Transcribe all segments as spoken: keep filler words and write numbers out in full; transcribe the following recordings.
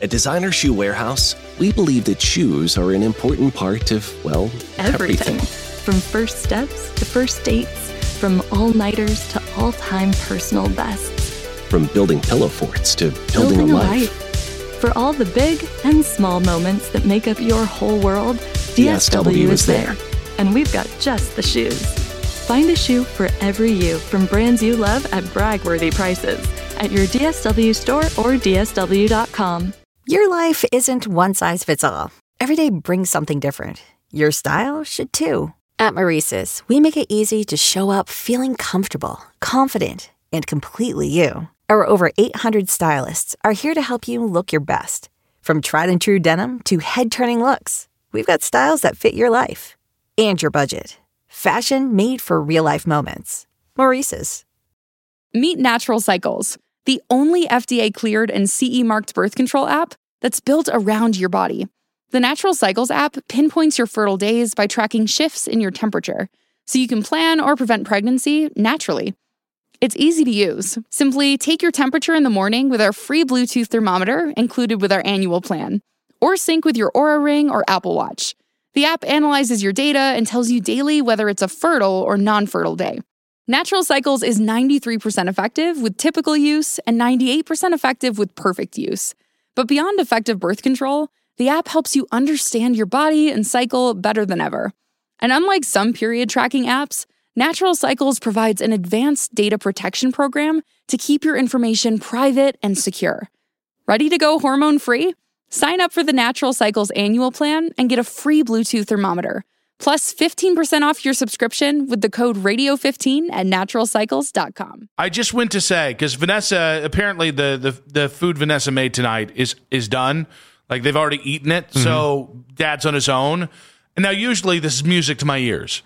At Designer Shoe Warehouse, we believe that shoes are an important part of, well, everything. everything. From first steps to first dates, from all-nighters to all-time personal bests. From building pillow forts to building, Building a a life. life. For all the big and small moments that make up your whole world, D S W is there. And we've got just the shoes. Find a shoe for every you from brands you love at brag-worthy prices at your D S W store or D S W dot com. Your life isn't one size fits all. Every day brings something different. Your style should too. At Maurice's, we make it easy to show up feeling comfortable, confident, and completely you. Our over eight hundred stylists are here to help you look your best. From tried and true denim to head-turning looks, we've got styles that fit your life and your budget. Fashion made for real-life moments. Maurice's. Meet Natural Cycles, the only F D A-cleared and C E-marked birth control app that's built around your body. The Natural Cycles app pinpoints your fertile days by tracking shifts in your temperature, so you can plan or prevent pregnancy naturally. It's easy to use. Simply take your temperature in the morning with our free Bluetooth thermometer included with our annual plan, or sync with your Oura Ring or Apple Watch. The app analyzes your data and tells you daily whether it's a fertile or non-fertile day. Natural Cycles is ninety-three percent effective with typical use and ninety-eight percent effective with perfect use. But beyond effective birth control, the app helps you understand your body and cycle better than ever. And unlike some period tracking apps, Natural Cycles provides an advanced data protection program to keep your information private and secure. Ready to go hormone-free? Sign up for the Natural Cycles annual plan and get a free Bluetooth thermometer, plus fifteen percent off your subscription with the code radio fifteen at natural cycles dot com. I just went to say, because Vanessa, apparently the, the, the food Vanessa made tonight is, is done. Like, they've already eaten it, mm-hmm. so Dad's on his own. And now, usually, this is music to my ears.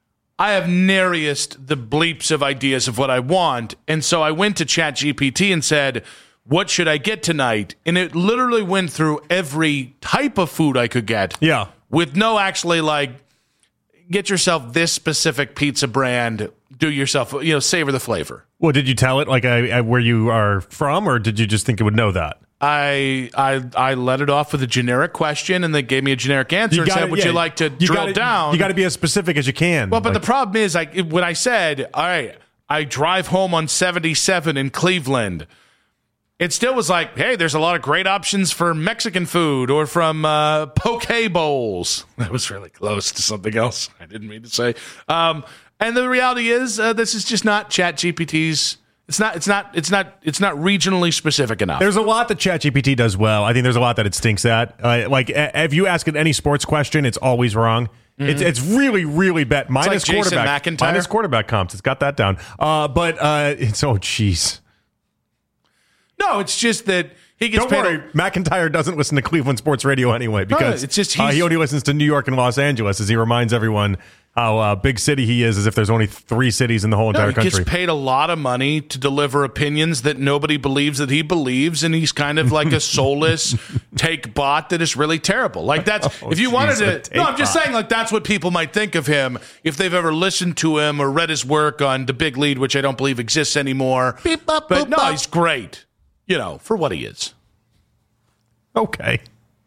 I have nariest the bleeps of ideas of what I want, and so I went to ChatGPT and said, what should I get tonight? And it literally went through every type of food I could get. Yeah. With no actually, like, get yourself this specific pizza brand, do yourself, you know, savor the flavor. Well, did you tell it, like, I, I, where you are from, or did you just think it would know that? I I I let it off with a generic question, and they gave me a generic answer and said, would yeah, you like to you drill gotta, down? You got to be as specific as you can. Well, but like, the problem is, like, when I said, all right, I drive home on seventy-seven in Cleveland, it still was like, hey, there's a lot of great options for Mexican food or from uh, poke bowls. That was really close to something else I didn't mean to say. Um, and the reality is, uh, this is just not ChatGPT's. It's not. It's not. It's not. It's not regionally specific enough. There's a lot that ChatGPT does well. I think there's a lot that it stinks at. Uh, like if you ask it any sports question, it's always wrong. Mm-hmm. It's it's really really bad. Minus it's like quarterback. Jason McIntyre. Minus quarterback comps. It's got that down. Uh, but uh, it's oh jeez. No, it's just that he gets Don't paid. worry, a- McIntyre doesn't listen to Cleveland sports radio anyway because no, it's just uh, he only listens to New York and Los Angeles as he reminds everyone how uh, big city he is, as if there's only three cities in the whole entire no, he country. He gets paid a lot of money to deliver opinions that nobody believes that he believes, and he's kind of like a soulless take bot that is really terrible. Like that's oh, if you geez, wanted to. No, I'm just bot. saying like that's what people might think of him if they've ever listened to him or read his work on The Big Lead, which I don't believe exists anymore. Beep, bop, but boop, no, bop. He's great. You know, for what he is. Okay.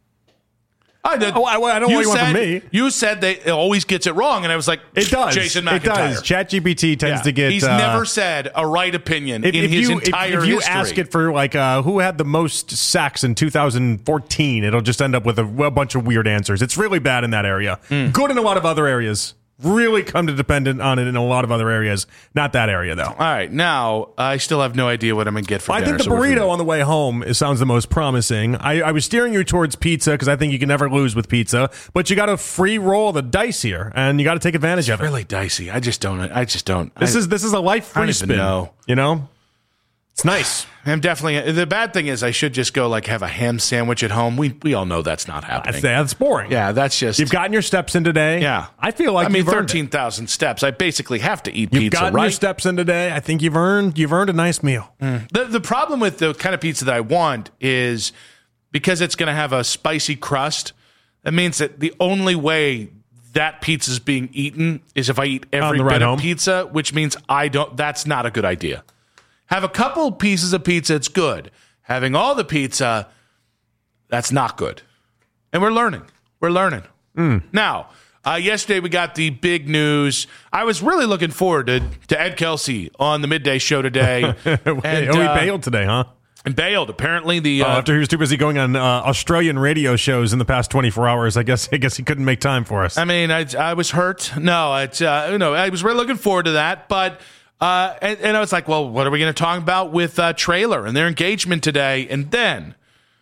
I, did, oh, I, I don't want you want from me. You said that it always gets it wrong, and I was like, it does. Jason McIntyre. It does. ChatGPT tends yeah. to get. He's uh, never said a right opinion if, in if his you, entire if, if you history. ask it for like uh, who had the most sacks in two thousand fourteen, it'll just end up with a, a bunch of weird answers. It's really bad in that area. Mm. Good in a lot of other areas. Really come to depend on it in a lot of other areas. Not that area, though. All right. Now, I still have no idea what I'm going to get for I dinner. I think the so burrito on the way home is, sounds the most promising. I, I was steering you towards pizza because I think you can never lose with pizza. But you got a free roll of the dice here, and you got to take advantage it's of it. Really dicey. I just don't. I just don't. This I, is this is a life free spin. Know. You know? It's nice. I'm definitely. The bad thing is, I should just go like have a ham sandwich at home. We we all know that's not happening. That's, that's boring. Yeah, that's just. You've gotten your steps in today. Yeah, I feel like I mean, you've thirteen thousand steps. I basically have to eat you've pizza. Gotten right? your steps in today. I think you've earned you've earned a nice meal. Mm. The the problem with the kind of pizza that I want is because it's going to have a spicy crust. That means that the only way that pizza is being eaten is if I eat every bit right of home. pizza, which means I don't. That's not a good idea. Have a couple pieces of pizza, it's good. Having all the pizza, That's not good. And we're learning. We're learning. Mm. Now, uh, yesterday we got the big news. I was really looking forward to, to Ed Kelsey on the midday show today. and, oh, he uh, bailed today, huh? And bailed. Apparently, the uh, uh, after he was too busy going on uh, Australian radio shows in the past twenty-four hours, I guess I guess he couldn't make time for us. I mean, I, I was hurt. No, it's uh, you know, I was really looking forward to that, but uh, and, and I was like, well, what are we going to talk about with uh, Trailer and their engagement today? And then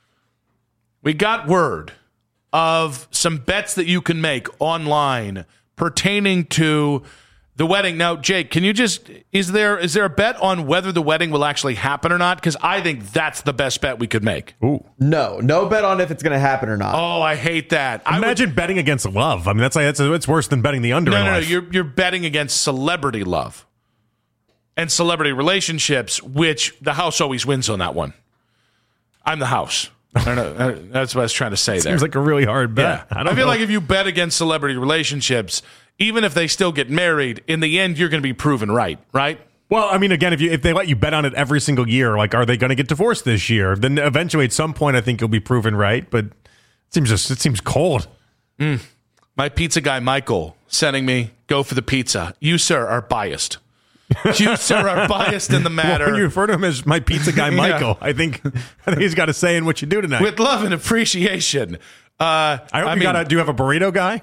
we got word of some bets that you can make online pertaining to the wedding. Now, Jake, can you just, is there is there a bet on whether the wedding will actually happen or not? Because I think that's the best bet we could make. Ooh. No, no bet on if it's going to happen or not. Oh, I hate that. Imagine I would, betting against love. I mean, that's like, that's it's worse than betting the under. No, in no, no. life. You're, you're betting against celebrity love and celebrity relationships, which the house always wins on that one. I'm the house. I don't know. That's what I was trying to say Seems there. Seems like a really hard bet. Yeah. I, don't I feel know. like if you bet against celebrity relationships, even if they still get married, in the end, you're going to be proven right, right? Well, I mean, again, if you if they let you bet on it every single year, like, are they going to get divorced this year? Then eventually, at some point, I think you'll be proven right. But it seems just it seems cold. Mm. My pizza guy, Michael, sending me, go for the pizza. You, sir, are biased. You, sir, are biased in the matter. Well, when you refer to him as my pizza guy, Michael, yeah. I think I think he's got a say in what you do tonight. With love and appreciation. Uh, I hope I you mean, got. Do you have a burrito guy?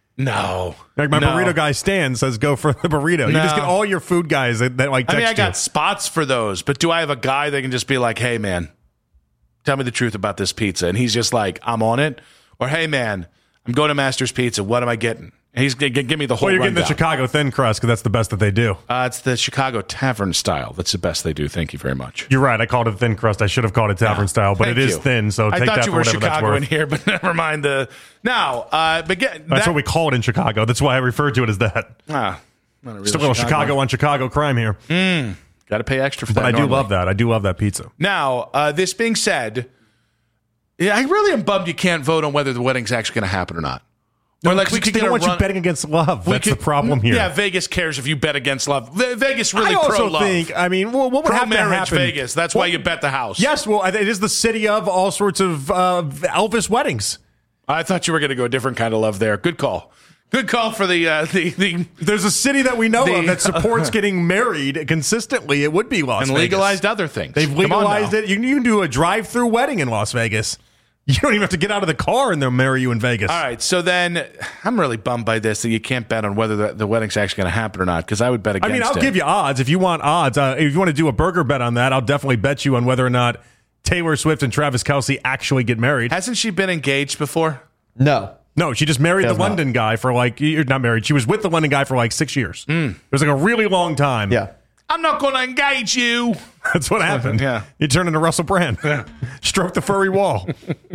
No. Like my no. burrito guy Stan says, go for the burrito. No. You just get all your food guys that, that like text I mean, I got you. spots for those, but do I have a guy that can just be like, hey, man, tell me the truth about this pizza? And he's just like, I'm on it. Or, hey, man, I'm going to Master's Pizza. What am I getting? And he's going to give me the whole Well, you're rundown. getting the Chicago thin crust because that's the best that they do. Uh, it's the Chicago Tavern style. That's the best they do. Thank you very much. You're right. I called it thin crust. I should have called it Tavern Yeah. style, but Thank it is you. thin, so I take thought that you for were whatever that's Chicago worth. in here, but never mind. The Now, uh, but get, That's that, what we call it in Chicago. That's why I refer to it as that. Ah, not a real Just a little Chicago on Chicago crime here. Mm, got to pay extra for But that. I do normally. love that. I do love that pizza. Now, uh, this being said, yeah, I really am bummed you can't vote on whether the wedding's actually going to happen or not. Or like we could they get don't a want run- you betting against love. we That's could- the problem here. Yeah, Vegas cares if you bet against love. Ve- Vegas really I also pro love. think, I mean, well, what would Pro have to marriage happen? Vegas. That's Well, why you bet the house. Yes, well, it is the city of all sorts of uh, Elvis weddings. I thought you were going to go a different kind of love there. Good call. Good call for the uh, the, the There's a city that we know The- of that supports getting married consistently. It would be Las and Vegas. legalized other things. They've Come on legalized now. it. You can even do a drive-through wedding in Las Vegas. You don't even have to get out of the car and they'll marry you in Vegas. All right, so then I'm really bummed by this that you can't bet on whether the, the wedding's actually going to happen or not because I would bet I against mean, I'll it. give you odds. If you want odds, uh, if you want to do a burger bet on that, I'll definitely bet you on whether or not Taylor Swift and Travis Kelce actually get married. Hasn't she been engaged before? No. No, she just married the Does not. London guy for like, you're not married. She was with the London guy for like six years. It was like a really long time. Yeah. I'm not going to engage you. That's what happened. Yeah. You turn into Russell Brand. Stroke the furry wall.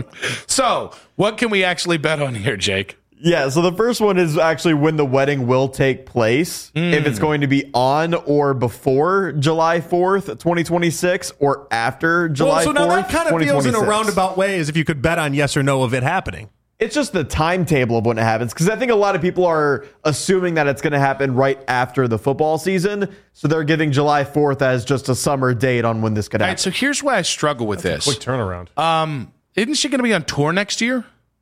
So, what can we actually bet on here, Jake? Yeah, so the first one is actually when the wedding will take place. If it's going to be on or before July fourth, twenty twenty-six, or after July well, so now that fourth, kind of feels in a twenty twenty-six. roundabout way as if you could bet on yes or no of it happening. It's just the timetable of when it happens, because I think a lot of people are assuming that it's going to happen right after the football season, so they're giving July fourth as just a summer date on when this could All happen. right, so here's why I struggle with this. Quick turnaround. Um, isn't she going to be on tour next year?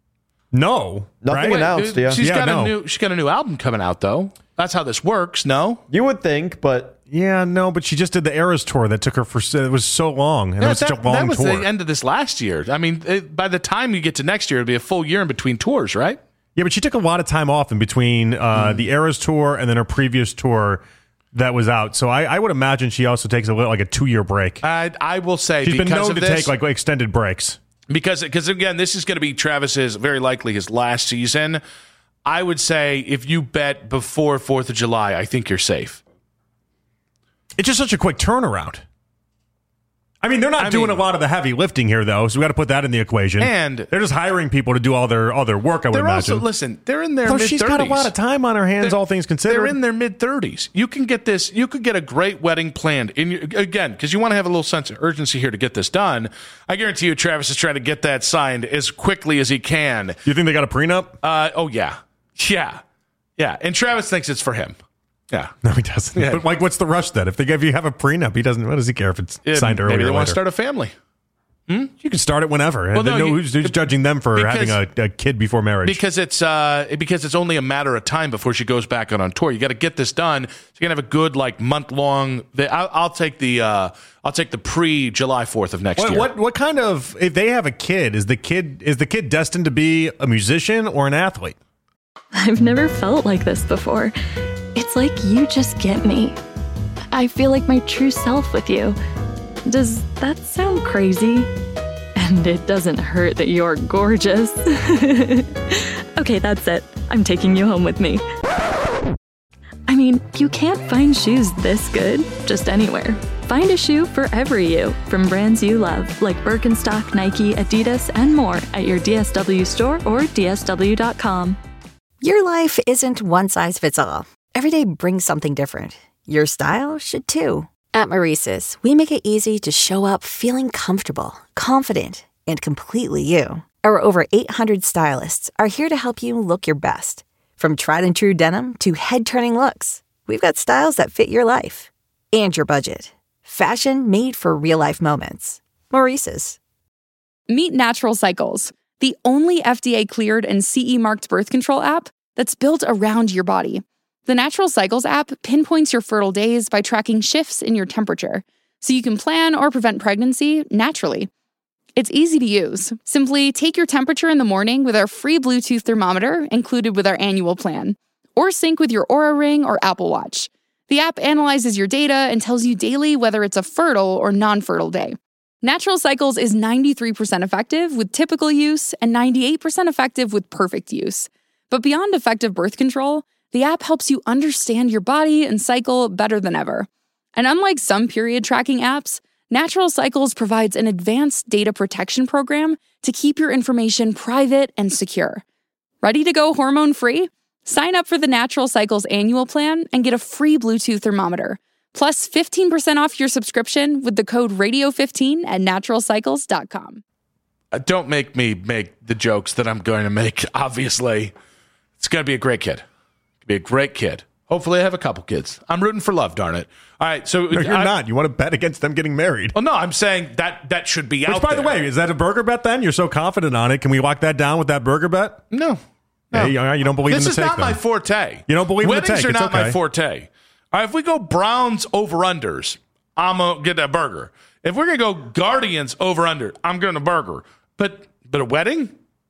No. Nothing right? announced, yeah. She's Yeah, got no. a new. She's got a new album coming out, though. That's how this works. No, You would think, but Yeah, no, but she just did the Eras tour that took her for, it was so long. And it was that, such a long that was tour. the end of this last year. I mean, it, by the time you get to next year, it'll be a full year in between tours, right? Yeah, but she took a lot of time off in between uh, Mm. the Eras tour and then her previous tour that was out. So I, I would imagine she also takes a little, like a two year break. I, I will say She's because been known of to this, take like extended breaks. because because again, this is going to be Travis's very likely his last season. I would say if you bet before Fourth of July, I think you're safe. It's just such a quick turnaround. I mean, they're not I doing mean- a lot of the heavy lifting here, though, so we got to put that in the equation. And- they're just hiring people to do all their all their work. I would They're imagine. also listen. They're in their Though mid thirties. she's got a lot of time on her hands, all things considered. They're in their mid thirties. You can get this. You could get a great wedding planned in your, again because you want to have a little sense of urgency here to get this done. I guarantee you, Travis is trying to get that signed as quickly as he can. You think they got a prenup? Uh, oh yeah, yeah, yeah. And Travis thinks it's for him. Yeah. No, he doesn't. Yeah. But like, what's the rush then? If they if you have a prenup, he doesn't. What does he care if it's Yeah, signed earlier? Maybe they or want to later? start a family. Hmm? You can start it whenever. Well, they no, know you- who's, who's judging them for because- having a, a kid before marriage. Because it's uh, because it's only a matter of time before she goes back out on tour. You got to get this done. So you're gonna have a good like month long. I'll, I'll take the uh, I'll take the pre July fourth of next what, year. what what kind of if they have a kid is the kid is the kid destined to be a musician or an athlete? I've never felt like this before. It's like you just get me. I feel like my true self with you. Does that sound crazy? And it doesn't hurt that you're gorgeous. Okay, that's it. I'm taking you home with me. I mean, you can't find shoes this good just anywhere. Find a shoe for every you from brands you love, like Birkenstock, Nike, Adidas, and more at your D S W store or D S W dot com. Your life isn't one size fits all. Every day brings something different. Your style should too. At Maurice's, we make it easy to show up feeling comfortable, confident, and completely you. Our over eight hundred stylists are here to help you look your best. From tried and true denim to head-turning looks, we've got styles that fit your life and your budget. Fashion made for real-life moments. Maurice's. Meet Natural Cycles, the only F D A-cleared and C E marked birth control app that's built around your body. The Natural Cycles app pinpoints your fertile days by tracking shifts in your temperature, so you can plan or prevent pregnancy naturally. It's easy to use. Simply take your temperature in the morning with our free Bluetooth thermometer included with our annual plan, or sync with your Oura Ring or Apple Watch. The app analyzes your data and tells you daily whether it's a fertile or non-fertile day. Natural Cycles is ninety-three percent effective with typical use and ninety-eight percent effective with perfect use. But beyond effective birth control, the app helps you understand your body and cycle better than ever. And unlike some period tracking apps, Natural Cycles provides an advanced data protection program to keep your information private and secure. Ready to go hormone-free? Sign up for the Natural Cycles annual plan and get a free Bluetooth thermometer, plus fifteen percent off your subscription with the code radio fifteen at natural cycles dot com. Uh, don't make me make the jokes that I'm going to make. Obviously, it's going to be a great kid. Be a great kid. Hopefully I have a couple kids. I'm rooting for love, darn it. All right, so No, you're I, not. You want to bet against them getting married. Well, no, I'm saying that that should be Which, out by there. the way, is that a burger bet then? You're so confident on it. Can we lock that down with that burger bet? No. no. Hey, you don't believe this in the is take, not my then. forte. You don't believe in the Weddings take. are It's not my okay. forte. All right, if we go Browns over-unders, I'm going to get a burger. If we're going to go Guardians over-under, I'm going to burger. But but a wedding?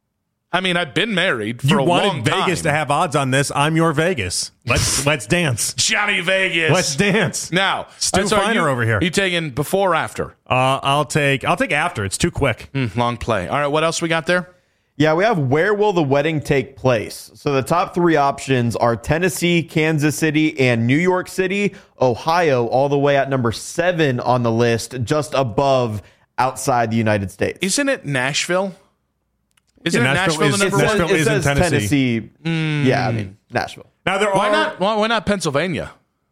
I mean, I've been married for You a wanted long Vegas time. to have odds on this. I'm your Vegas. Let's let's dance. Johnny Vegas. Let's dance. Now, Stu uh, so Feiner you, over here. You taking before or after? Uh, I'll take I'll take after. It's too quick. Mm, long play. All right, what else we got there? Yeah, we have where will the wedding take place? So the top three options are Tennessee, Kansas City, and New York City. Ohio, all the way at number seven on the list, just above outside the United States. Isn't it Nashville? Isn't Yeah, it Nashville Nashville, is- the number Nashville one? it is in says Tennessee. Tennessee. Yeah, I mean, Nashville. Now there Why are not? Why, why not Pennsylvania?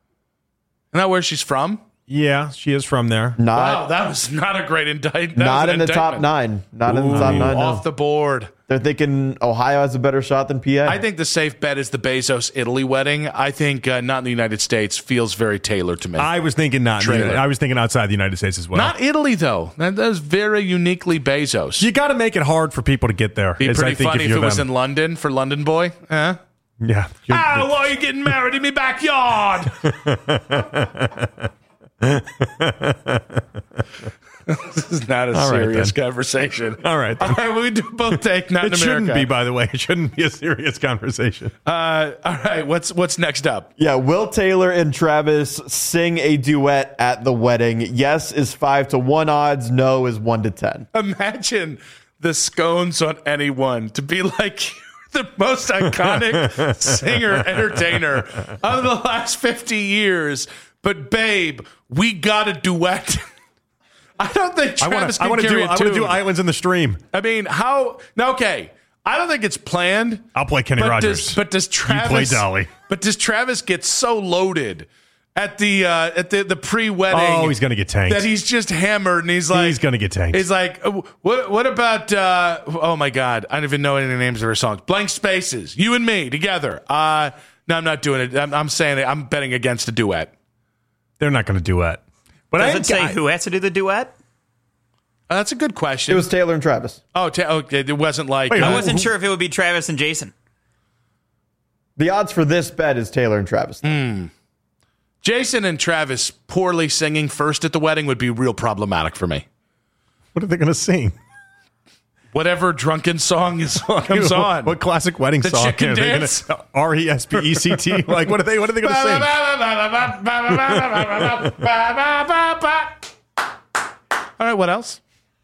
Isn't that where she's from? Yeah, she is from there. Not, Wow, that was not a great indictment. not in the top nine. Not in the top nine. No. Off the board. They're thinking Ohio has a better shot than P A. I think the safe bet is the Bezos Italy wedding. I think uh, not in the United States feels very tailored to me. I was thinking not. Trailer. I was thinking outside the United States as well. not Italy though. That, that is very uniquely Bezos. You got to make it hard for people to get there. Be is, pretty I think, funny if, if, you're it was them. in London for London Boy. Huh? Yeah. You're- Ah, why are you getting married in my backyard? This is not a All right, serious then. conversation. All right, then. All right, we do both take not in It America. shouldn't be, by the way. It shouldn't be a serious conversation. Uh, all right, what's what's next up? Yeah, will Taylor and Travis sing a duet at the wedding? Yes is five to one odds. No is one to ten. Imagine the scones on anyone to be like the most iconic singer entertainer of the last fifty years. But babe, we got a duet. I don't think I Travis want to can do. carry a I want to do tune. Islands in the Stream. I mean, how? No, okay. I don't think it's planned. I'll play Kenny but Rogers. Does, but does Travis play Dolly. But does Travis get so loaded at the uh, at the, the pre-wedding? Oh, he's gonna get tanked. That he's just hammered, and he's like, He's gonna get tanked. He's like, oh, what? What about? Uh, oh my God, I don't even know any of the names of her songs. Blank Spaces, You and Me Together. Uh, no, I'm not doing it. I'm, I'm saying it. I'm betting against a duet. They're not going to duet. But Does I it say I- who has to do the duet? Uh, that's a good question. It was Taylor and Travis. Oh, ta- oh it wasn't like... Wait, uh, I wasn't sure if it would be Travis and Jason. The odds for this bet is Taylor and Travis. Mm. Jason and Travis poorly singing first at the wedding would be real problematic for me. What are they going to sing? Whatever drunken song is comes on. What classic wedding The song? chicken are they dance? Gonna, R E S P E C T? Like, what are they, what are they going to sing? All right, what else?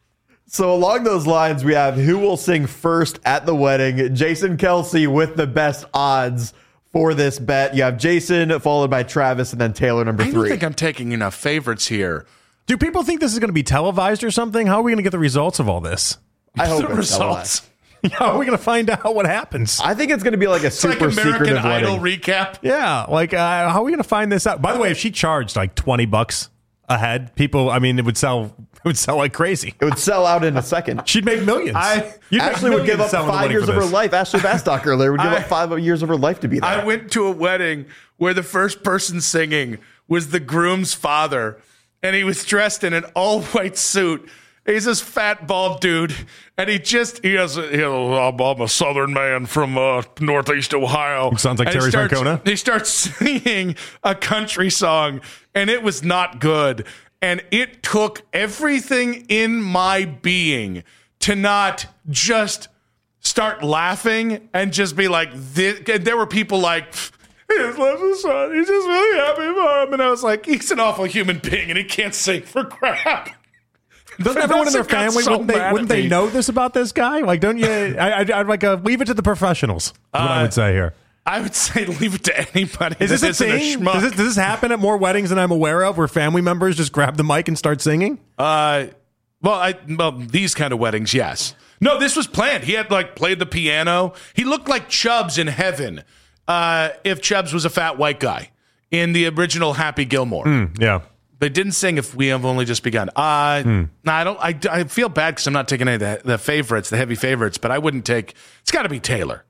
So along those lines, we have who will sing first at the wedding. Jason Kelce with the best odds for this bet. You have Jason followed by Travis and then Taylor number I don't three. think I'm taking enough favorites here. Do people think this is going to be televised or something? How are we going to get the results of all this? I hope The it's results. How are we going to find out what happens? I think it's going to be like a It's like super American secretive Idol wedding. recap. Yeah, like uh, how are we going to find this out? By the way, if she charged like twenty bucks a head, people, I mean, it would sell. It would sell like crazy. It would sell out in a second. She'd make millions. I- You'd make Ashley would give millions up selling the five wedding years for of her this. life. Ashley Bastock earlier would give I- up five years of her life to be there. I went to a wedding where the first person singing was the groom's father, and he was dressed in an all-white suit. He's this fat, bald dude, and he just, he has, a, you know, I'm, I'm a southern man from uh, Northeast Ohio. Sounds like And he Terry starts- Francona. He starts singing a country song, and it was not good. And it took everything in my being to not just start laughing and just be like, this. And there were people like, he just loves his son. He's just really happy for him. And I was like, he's an awful human being and he can't sing for crap. Doesn't everyone in their Vanessa got family, so wouldn't, they, mad wouldn't at they me. know this about this guy? Like, don't you? I, I'd, I'd like uh, leave it to the professionals. Is what I Uh, would say here. I would say leave it to anybody. Is this that a isn't thing? schmuck. Does this, does this happen at more weddings than I'm aware of, where family members just grab the mic and start singing? Uh, well, I well these kind of weddings, yes. No, this was planned. He had like played the piano. He looked like Chubbs in heaven. Uh, if Chubbs was a fat white guy in the original Happy Gilmore, Mm, yeah. they didn't sing "If We Have Only Just Begun." Uh, Hmm. no, I don't. I, I feel bad because I'm not taking any of the, the favorites, the heavy favorites. But I wouldn't take. It's got to be Taylor.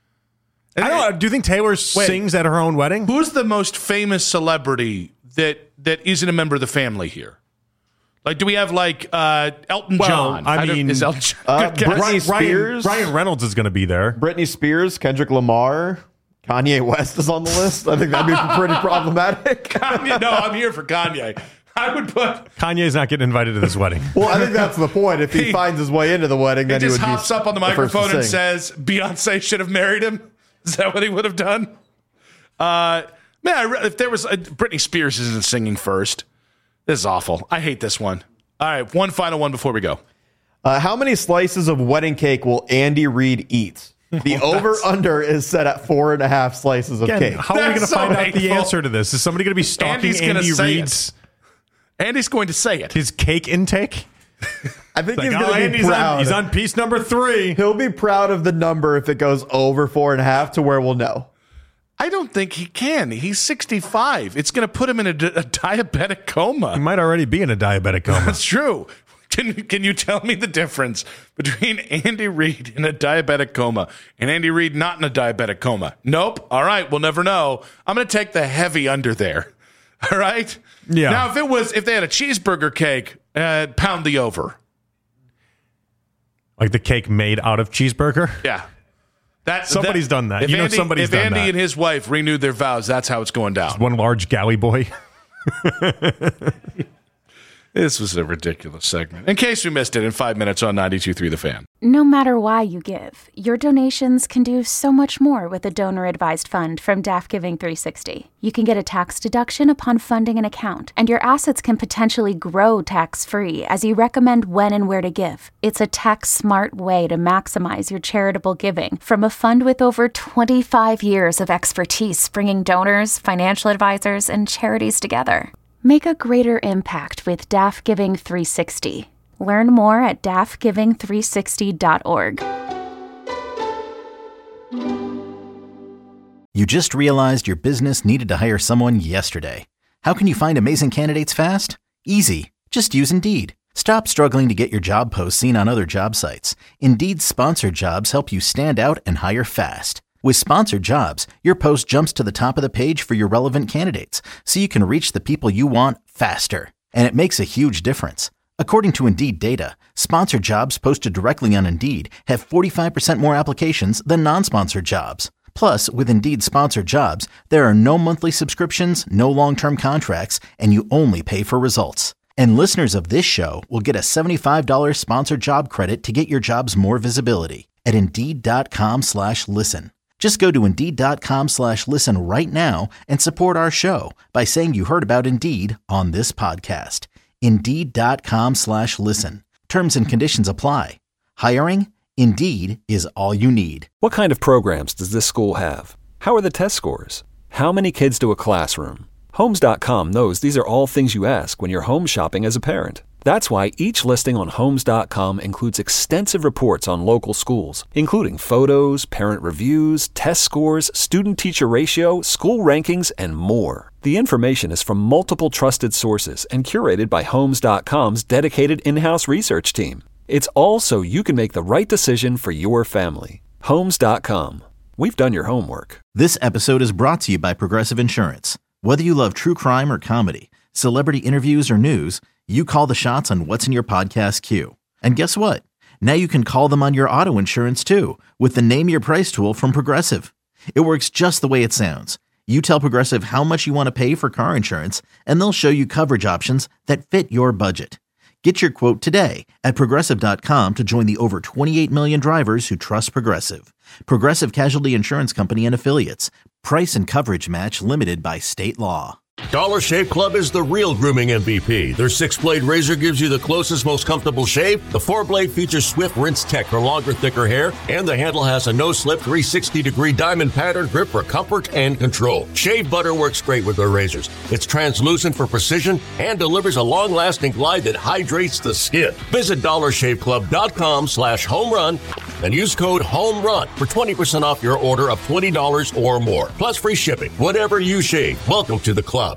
I don't know. Do you think Taylor Wait. sings at her own wedding? Who's the most famous celebrity that that isn't a member of the family here? Like, do we have like uh, Elton Well, John? I don't- mean, is Elton John uh, good guess? Britney Ryan, Spears? Ryan Reynolds is going to be there. Britney Spears, Kendrick Lamar, Kanye West is on the list. I think that'd be pretty problematic. Kanye, no, I'm here for Kanye. I would put. Kanye's not getting invited to this wedding. Well, I think that's the point. If he, He- finds his way into the wedding, He then he just would hops be up on the first to microphone and sing. says, "Beyonce should have married him." Is that what he would have done? Uh, man, I re- if there was a, Britney Spears isn't singing first. This is awful. I hate this one. All right, one final one before we go. Uh, how many slices of wedding cake will Andy Reid eat? The over-under is set at four and a half slices of Again, cake. how are we going to That's so find out the hateful. answer to this? Is somebody going to be stalking Andy's gonna Andy say Reid's Andy's going to say it. his cake intake? I think Like, he's oh, going to be Andy's proud. on, he's on piece number three. He'll be proud of the number if it goes over four and a half to where we'll know. I don't think he can. He's sixty-five. It's going to put him in a, di- a diabetic He coma. might already be in a diabetic coma. That's true. Can Can you tell me the difference between Andy Reid in a diabetic coma and Andy Reid not in a diabetic coma? Nope. All right, we'll never know. I'm going to take the heavy under there. All right. Yeah. Now, if it was, if they had a cheeseburger cake, uh, pound the over. Like the cake made out of cheeseburger? Yeah. That, Somebody's done that. If You know Andy, somebody's if done Andy that. and his wife renewed their vows, that's how it's going down. One large galley boy. This was a ridiculous segment. In case you missed it, in five minutes on ninety-two point three The Fan. No matter why you give, your donations can do so much more with a donor-advised fund from D A F Giving three sixty. You can get a tax deduction upon funding an account, and your assets can potentially grow tax-free as you recommend when and where to give. It's a tax-smart way to maximize your charitable giving from a fund with over twenty-five years of expertise bringing donors, financial advisors, and charities together. Make a greater impact with D A F Giving three sixty. Learn more at D A F giving three sixty dot org. You just realized your business needed to hire someone yesterday. How can you find amazing candidates fast? Easy. Just use Indeed. Stop struggling to get your job posts seen on other job sites. Indeed's sponsored jobs help you stand out and hire fast. With sponsored jobs, your post jumps to the top of the page for your relevant candidates, so you can reach the people you want faster. And it makes a huge difference. According to Indeed data, sponsored jobs posted directly on Indeed have forty-five percent more applications than non-sponsored jobs. Plus, with Indeed sponsored jobs, there are no monthly subscriptions, no long-term contracts, and you only pay for results. And listeners of this show will get a seventy-five dollars sponsored job credit to get your jobs more visibility at Indeed.com slash listen. Just go to Indeed.com slash listen right now and support our show by saying you heard about Indeed on this podcast. Indeed.com slash listen. Terms and conditions apply. Hiring? Indeed is all you need. What kind of programs does this school have? How are the test scores? How many kids do a classroom? Homes dot com knows these are all things you ask when you're home shopping as a parent. That's why each listing on Homes dot com includes extensive reports on local schools, including photos, parent reviews, test scores, student-teacher ratio, school rankings, and more. The information is from multiple trusted sources and curated by Homes dot com's dedicated in-house research team. It's all so you can make the right decision for your family. Homes dot com. We've done your homework. This episode is brought to you by Progressive Insurance. Whether you love true crime or comedy, celebrity interviews or news, you call the shots on what's in your podcast queue. And guess what? Now you can call them on your auto insurance too with the Name Your Price tool from Progressive. It works just the way it sounds. You tell Progressive how much you want to pay for car insurance, and they'll show you coverage options that fit your budget. Get your quote today at Progressive dot com to join the over twenty-eight million drivers who trust Progressive. Progressive Casualty Insurance Company and Affiliates. Price and coverage match limited by state law. Dollar Shave Club is the real grooming M V P. Their six-blade razor gives you the closest, most comfortable shave. The four-blade features swift rinse tech for longer, thicker hair, and the handle has a no-slip three hundred sixty degree diamond pattern grip for comfort and control. Shave butter works great with their razors. It's translucent for precision and delivers a long-lasting glide that hydrates the skin. Visit dollar shave club dot com slash home run and use code HOMERUN for twenty percent off your order of twenty dollars or more. Plus free shipping. Whatever you shave, welcome to the club.